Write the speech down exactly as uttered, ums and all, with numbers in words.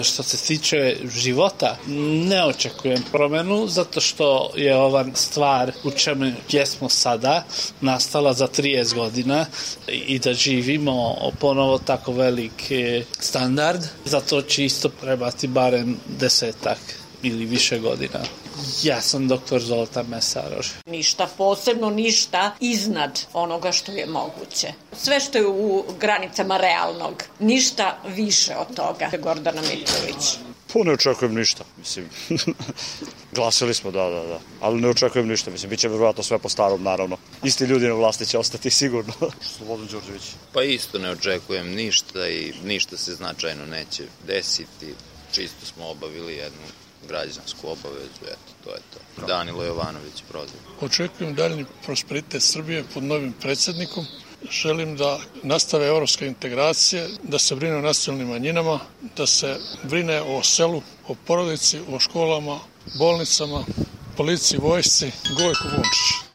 Što se tiče života, ne očekujem promenu, zato što je ova stvar u čemu jesmo sada nastala za trideset godina i da živimo ponovo tako velik standard, zato će isto trebati barem desetak ili više godina. Ja sam doktor Zoltan Mesaroš. Ništa posebno, ništa iznad onoga što je moguće. Sve što je u granicama realnog, ništa više od toga. Gordana Mitrović. Pa ne očekujem ništa, mislim. Glasili smo, da, da, da. Ali ne očekujem ništa, mislim, bit će verovatno sve po starom, naravno. Isti ljudi na vlasti će ostati sigurno. Slobodan Đorđević. Pa isto ne očekujem ništa i ništa se značajno neće desiti. Čisto smo obavili jednu građansku obavezu, eto, to je to. Danilo Jovanović proziv. Očekujem daljnji prosperitet Srbije pod novim predsjednikom. Želim da nastave evropske integracije, da se brine o nacionalnim manjinama, da se brine o selu, o porodici, o školama, bolnicama, policiji, vojsci, Gojko Vunčić.